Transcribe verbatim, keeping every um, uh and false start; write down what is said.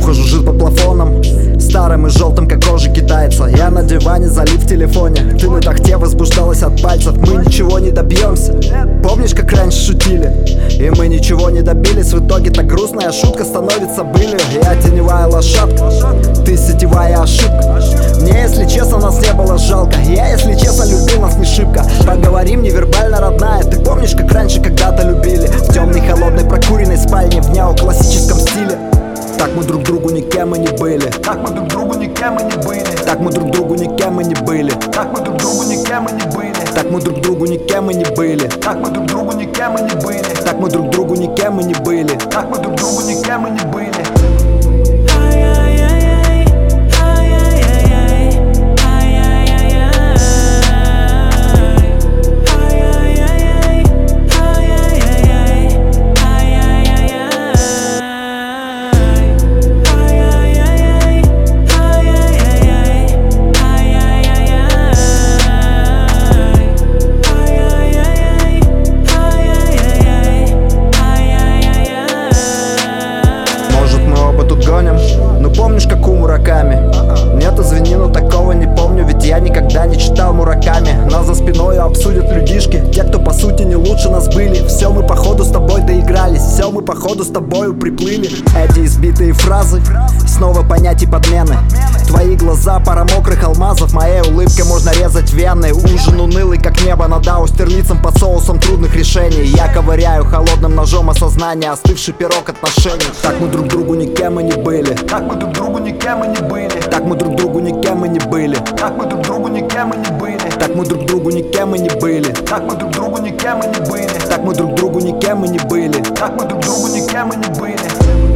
Похоже, жил под плафоном, старым и желтым, как кожа китайца. Я на диване, залив в телефоне. Ты на тахте возбуждалась от пальцев. Мы ничего не добьемся. Помнишь, как раньше шутили? И мы ничего не добились. В итоге так грустная шутка становится былью. Я теневая лошадка, ты сетевая ошибка. Мне, если честно, нас не было жалко. Я, если честно, любил нас не шибко. Поговорим невербально, родная. Ты помнишь, как раньше когда-то любили? В темной, холодной, прокуренной спальне, в неоклассическом стиле. Так мы друг другу никем и не были. Так мы друг другу никем и не были. Так мы друг другу никем и не были. Так мы друг другу никем и не были. Так мы друг другу никем и не были. Так мы друг другу никем и не были. Так мы друг другу никем и не были. Так мы друг другу никем и не были. Ну помнишь, как у Мураками? Нет, извини, но такого не помню. Ведь я никогда не читал Мураками. Нас за спиной обсудят людишки, те, кто по сути не лучше нас были. Все мы походу с тобой доигрались, все мы походу с тобою приплыли. Эти избитые фразы, снова понятия подмены. Твои глаза, пара мокрых алмазов. Моей улыбкой можно резать вены. Ужин унылый, как небо над Аустерлицем под соусом трудных решений. Я ковыряю холодным ножом осознания остывший пирог отношений. Так мы друг другу никем и не были. Так мы друг другу никем и не были. Так мы друг другу никем и не были. Так мы друг другу никем и не были. Так мы друг другу никем и не были. Так мы друг другу никем и не были. Так мы друг другу никем и не были. Так мы друг другу никем и не были.